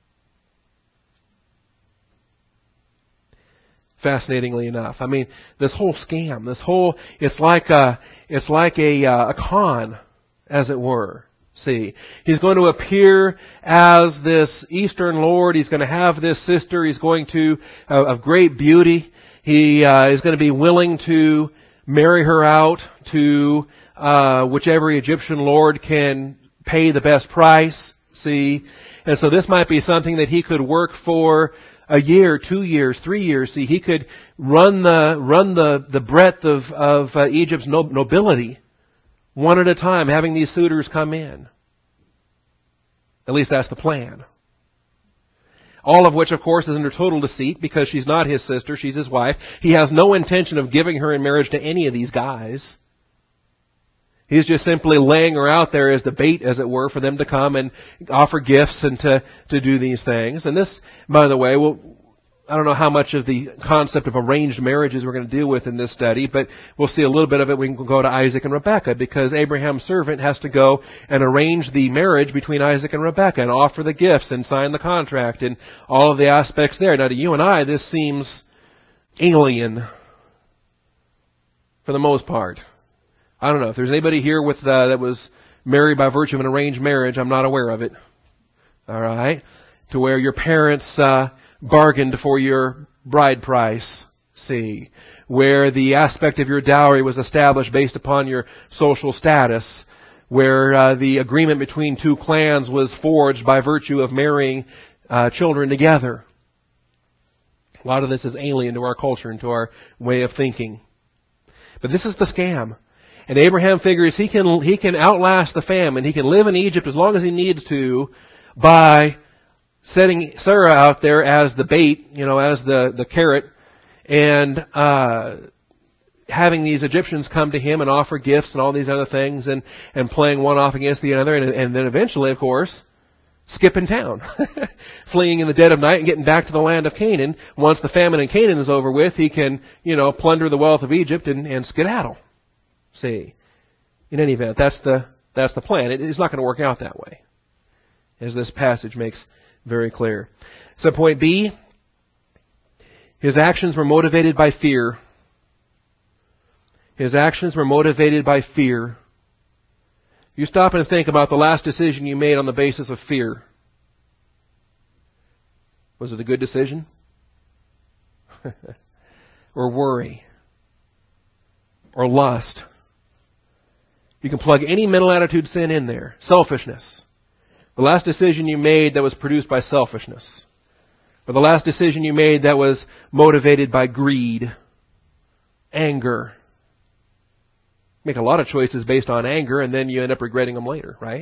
Fascinatingly enough, I mean, this whole scam, this whole, it's like a, it's like a, a con, as it were. See, he's going to appear as this Eastern Lord. He's going to have this sister. He's going to, uh, of great beauty. He uh, is going to be willing to marry her out to uh, whichever Egyptian Lord can pay the best price. See, and so this might be something that he could work for a year, two years, three years. See, he could run the run the the breadth of of uh, Egypt's nobility. One at a time, having these suitors come in. At least that's the plan. All of which, of course, is under total deceit because she's not his sister, she's his wife. He has no intention of giving her in marriage to any of these guys. He's just simply laying her out there as the bait, as it were, for them to come and offer gifts and to, to do these things. And this, by the way, will... I don't know how much of the concept of arranged marriages we're going to deal with in this study, but we'll see a little bit of it. We can go to Isaac and Rebekah because Abraham's servant has to go and arrange the marriage between Isaac and Rebekah and offer the gifts and sign the contract and all of the aspects there. Now to you and I, this seems alien for the most part. I don't know if there's anybody here with uh, that was married by virtue of an arranged marriage. I'm not aware of it. All right, to where your parents uh, bargained for your bride price, see, where the aspect of your dowry was established based upon your social status, where uh, the agreement between two clans was forged by virtue of marrying uh, children together. A lot of this is alien to our culture and to our way of thinking. But this is the scam. And Abraham figures he can he can outlast the famine. He can live in Egypt as long as he needs to by setting Sarah out there as the bait, you know, as the, the carrot, and uh, having these Egyptians come to him and offer gifts and all these other things, and, and playing one off against the other, and, and then eventually, of course, skipping town, fleeing in the dead of night and getting back to the land of Canaan. Once the famine in Canaan is over with, he can, you know, plunder the wealth of Egypt and, and skedaddle. See, in any event, that's the That's the plan. It is not going to work out that way, as this passage makes very clear. So point B, his actions were motivated by fear. His actions were motivated by fear. You stop and think about the last decision you made on the basis of fear. Was it a good decision? Or worry? Or lust? You can plug any mental attitude sin in there. Selfishness. The last decision you made that was produced by selfishness. Or the last decision you made that was motivated by greed. Anger. Make a lot of choices based on anger, and then you end up regretting them later, right?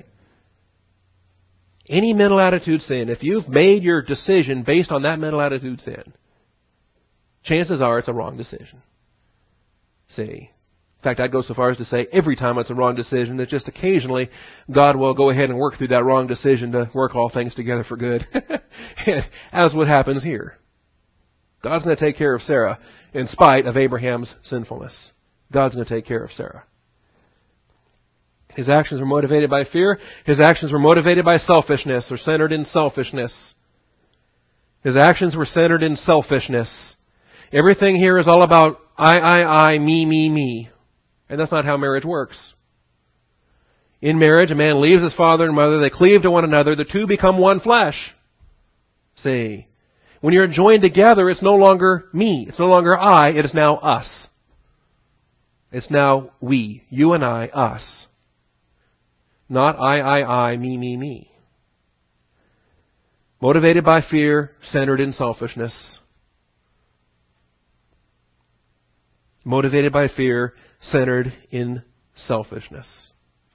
Any mental attitude sin, if you've made your decision based on that mental attitude sin, chances are it's a wrong decision. See? In fact, I'd go so far as to say every time it's a wrong decision, that just occasionally God will go ahead and work through that wrong decision to work all things together for good. As what happens here. God's going to take care of Sarah in spite of Abraham's sinfulness. God's going to take care of Sarah. His actions were motivated by fear. His actions were motivated by selfishness, or centered in selfishness. His actions were centered in selfishness. Everything here is all about I, I, I, me, me, me. And that's not how marriage works. In marriage, a man leaves his father and mother. They cleave to one another. The two become one flesh. See? When you're joined together, it's no longer me. It's no longer I. It is now us. It's now we. You and I, us. Not I, I, I, me, me, me. Motivated by fear, centered in selfishness. Motivated by fear, centered in selfishness.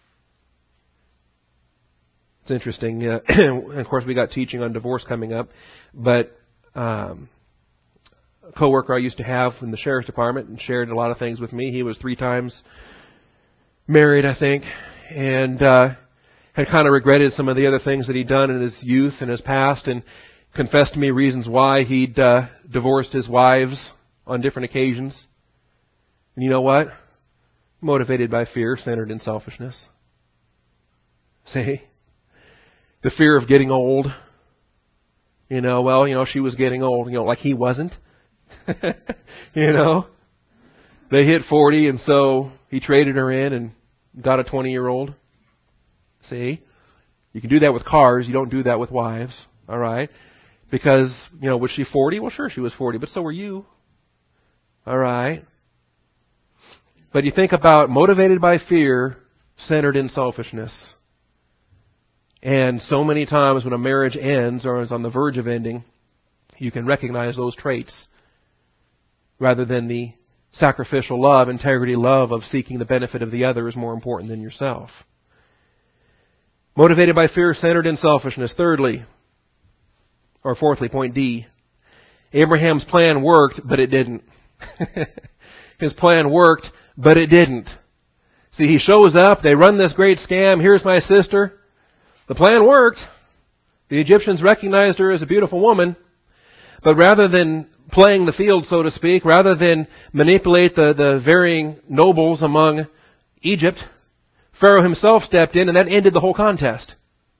It's interesting. Uh, of course, we got teaching on divorce coming up, but um, a coworker I used to have in the sheriff's department and shared a lot of things with me. He was three times married, I think, and uh, had kind of regretted some of the other things that he'd done in his youth and his past, and confessed to me reasons why he'd uh, divorced his wives on different occasions. And you know what? Motivated by fear, centered in selfishness. See? The fear of getting old. You know, well, you know, she was getting old, you know, like he wasn't. You know? They hit forty, and so he traded her in and got a twenty-year-old. See? You can do that with cars. You don't do that with wives. All right? Because, you know, was she forty? Well, sure, she was forty, but so were you. All right? But you think about motivated by fear, centered in selfishness. And so many times when a marriage ends or is on the verge of ending, you can recognize those traits rather than the sacrificial love, integrity love of seeking the benefit of the other is more important than yourself. Motivated by fear, centered in selfishness. Thirdly, or fourthly, point D, Abraham's plan worked, but it didn't. His plan worked, but it didn't. See, he shows up, they run this great scam, here's my sister. The plan worked. The Egyptians recognized her as a beautiful woman, but rather than playing the field, so to speak, rather than manipulate the, the varying nobles among Egypt, Pharaoh himself stepped in, and that ended the whole contest.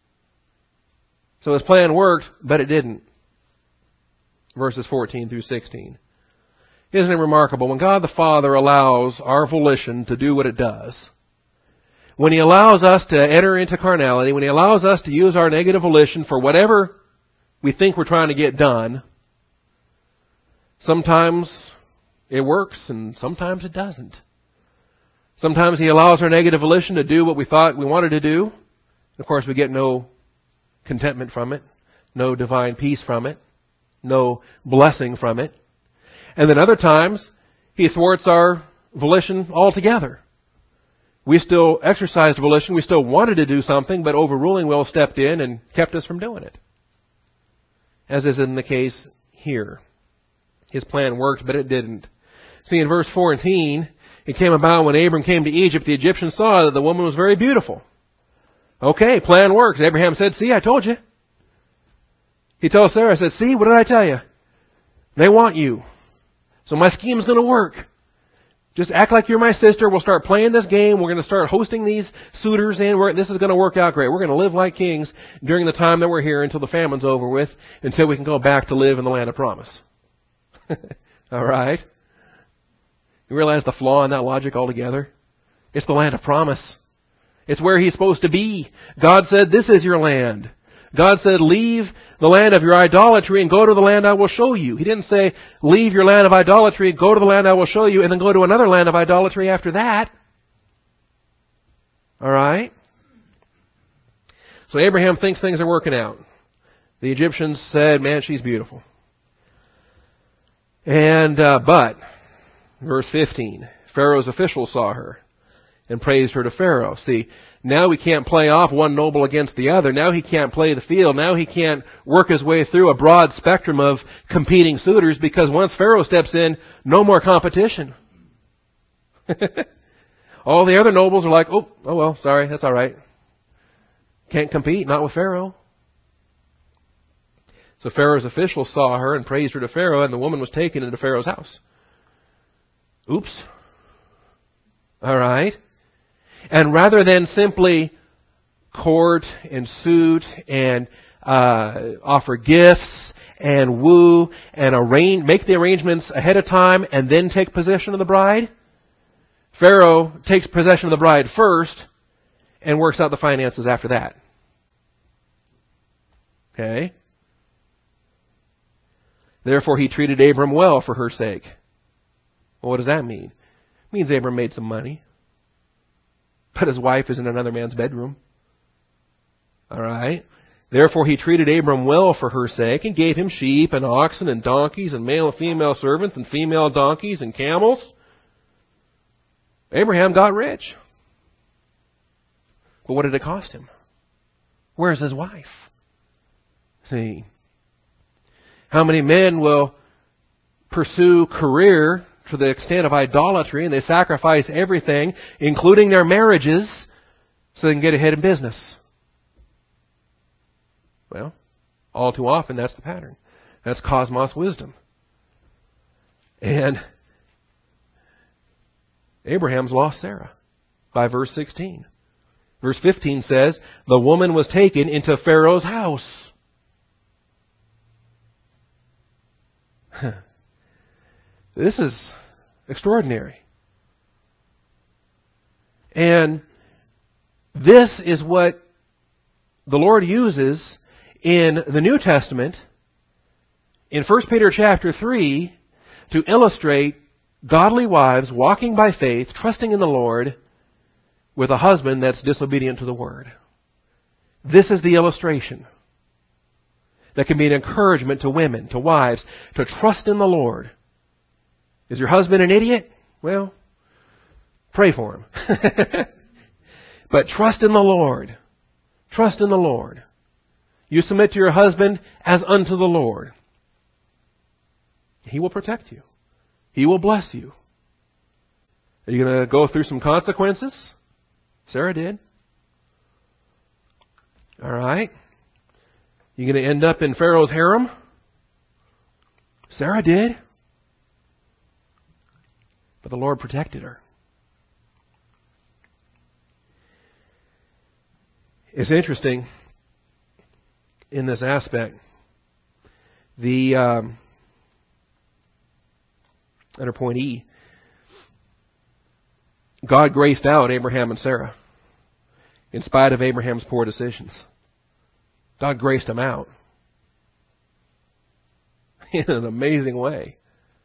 So his plan worked, but it didn't. Verses fourteen through sixteen. Isn't it remarkable? When God the Father allows our volition to do what it does, when He allows us to enter into carnality, when He allows us to use our negative volition for whatever we think we're trying to get done, sometimes it works and sometimes it doesn't. Sometimes He allows our negative volition to do what we thought we wanted to do. Of course, we get no contentment from it, no divine peace from it, no blessing from it. And then other times, He thwarts our volition altogether. We still exercised volition, we still wanted to do something, but overruling will stepped in and kept us from doing it. As is in the case here. His plan worked, but it didn't. See, in verse fourteen, it came about when Abram came to Egypt, the Egyptians saw that the woman was very beautiful. Okay, plan works. Abraham said, see, I told you. He tells Sarah, I said, see, what did I tell you? They want you. So my scheme's going to work. Just act like you're my sister. We'll start playing this game. We're going to start hosting these suitors in. We're, this is going to work out great. We're going to live like kings during the time that we're here until the famine's over with, until we can go back to live in the land of promise. All right? You realize the flaw in that logic altogether? It's the land of promise. It's where He's supposed to be. God said, this is your land. God said, leave the land of your idolatry and go to the land I will show you. He didn't say, leave your land of idolatry, go to the land I will show you, and then go to another land of idolatry after that. All right? So Abraham thinks things are working out. The Egyptians said, man, she's beautiful. And, uh, but, verse fifteen, Pharaoh's officials saw her and praised her to Pharaoh. See, now he can't play off one noble against the other. Now he can't play the field. Now he can't work his way through a broad spectrum of competing suitors, because once Pharaoh steps in, no more competition. All the other nobles are like, oh, oh well, sorry, that's all right. Can't compete, not with Pharaoh. So Pharaoh's officials saw her and praised her to Pharaoh, and the woman was taken into Pharaoh's house. Oops. All right. And rather than simply court and suit and uh, offer gifts and woo and arrange, make the arrangements ahead of time and then take possession of the bride, Pharaoh takes possession of the bride first and works out the finances after that. Okay? Therefore, he treated Abram well for her sake. Well, what does that mean? It means Abram made some money. But his wife is in another man's bedroom. All right? Therefore he treated Abram well for her sake and gave him sheep and oxen and donkeys and male and female servants and female donkeys and camels. Abraham got rich. But what did it cost him? Where's his wife? See, how many men will pursue career to the extent of idolatry, and they sacrifice everything, including their marriages, so they can get ahead in business? Well, all too often that's the pattern. That's cosmos wisdom. And Abraham's lost Sarah by verse sixteen. Verse fifteen says, the woman was taken into Pharaoh's house. This is extraordinary. And this is what the Lord uses in the New Testament in First Peter chapter three to illustrate godly wives walking by faith, trusting in the Lord, with a husband that's disobedient to the Word. This is the illustration that can be an encouragement to women, to wives, to trust in the Lord. Is your husband an idiot? Well, pray for him. But trust in the Lord. Trust in the Lord. You submit to your husband as unto the Lord. He will protect you. He will bless you. Are you going to go through some consequences? Sarah did. All right. You going to end up in Pharaoh's harem? Sarah did. But the Lord protected her. It's interesting in this aspect. The um, under point E, God graced out Abraham and Sarah in spite of Abraham's poor decisions. God graced them out in an amazing way.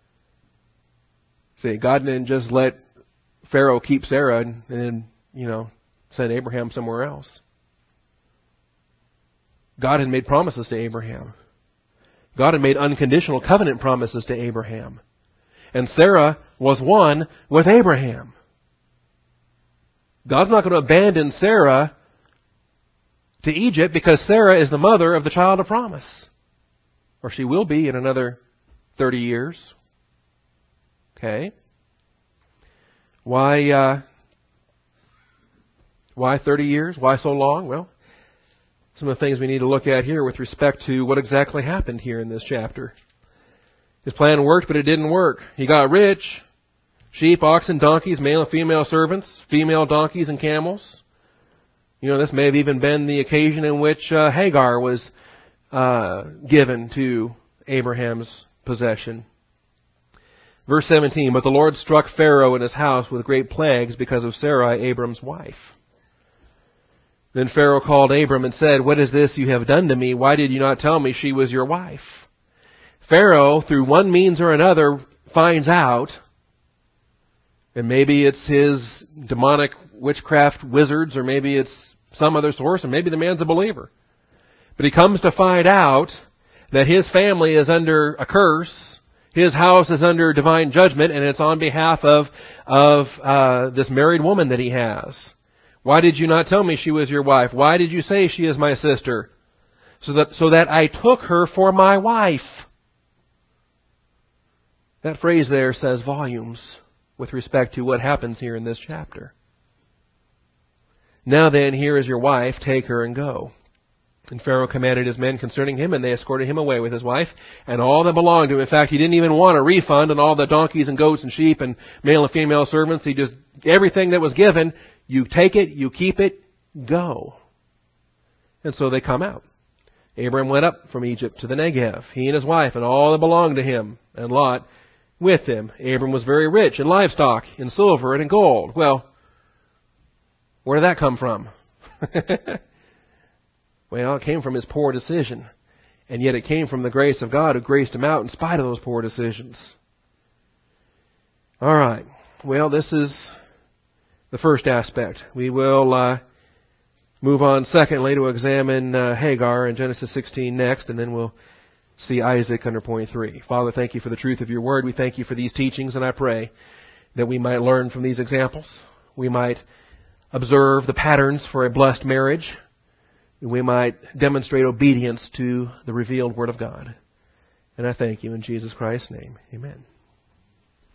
See, God didn't just let Pharaoh keep Sarah and then, you know, send Abraham somewhere else. God had made promises to Abraham. God had made unconditional covenant promises to Abraham. And Sarah was one with Abraham. God's not going to abandon Sarah to Egypt because Sarah is the mother of the child of promise. Or she will be in another thirty years. Okay. Why, uh, why thirty years? Why so long? Well, some of the things we need to look at here with respect to what exactly happened here in this chapter. His plan worked, but it didn't work. He got rich. sheep, oxen, donkeys, male and female servants, female donkeys and camels. You know, this may have even been the occasion in which uh, Hagar was uh, given to Abraham's possession. Verse seventeen, but the Lord struck Pharaoh and his house with great plagues because of Sarai, Abram's wife. Then Pharaoh called Abram and said, what is this you have done to me? Why did you not tell me she was your wife? Pharaoh, through one means or another, finds out, and maybe it's his demonic witchcraft wizards, or maybe it's some other source, and maybe the man's a believer. But he comes to find out that his family is under a curse, his house is under divine judgment, and it's on behalf of, of uh, this married woman that he has. Why did you not tell me she was your wife? Why did you say she is my sister? So that, so that I took her for my wife. That phrase there says volumes with respect to what happens here in this chapter. Now then, here is your wife, take her and go. And Pharaoh commanded his men concerning him, and they escorted him away with his wife and all that belonged to him. In fact, he didn't even want a refund on all the donkeys and goats and sheep and male and female servants. He just, everything that was given, you take it, you keep it, go. And so they come out. Abram went up from Egypt to the Negev, he and his wife and all that belonged to him, and Lot with him. Abram was very rich in livestock, in silver, and in gold. Well, where did that come from? Well, it came from his poor decision. And yet it came from the grace of God who graced him out in spite of those poor decisions. All right. Well, this is the first aspect. We will uh, move on secondly to examine uh, Hagar in Genesis sixteen next, and then we'll see Isaac under point three. Father, thank you for the truth of your word. We thank you for these teachings, and I pray that we might learn from these examples. We might observe the patterns for a blessed marriage. We might demonstrate obedience to the revealed Word of God. And I thank you in Jesus Christ's name. Amen.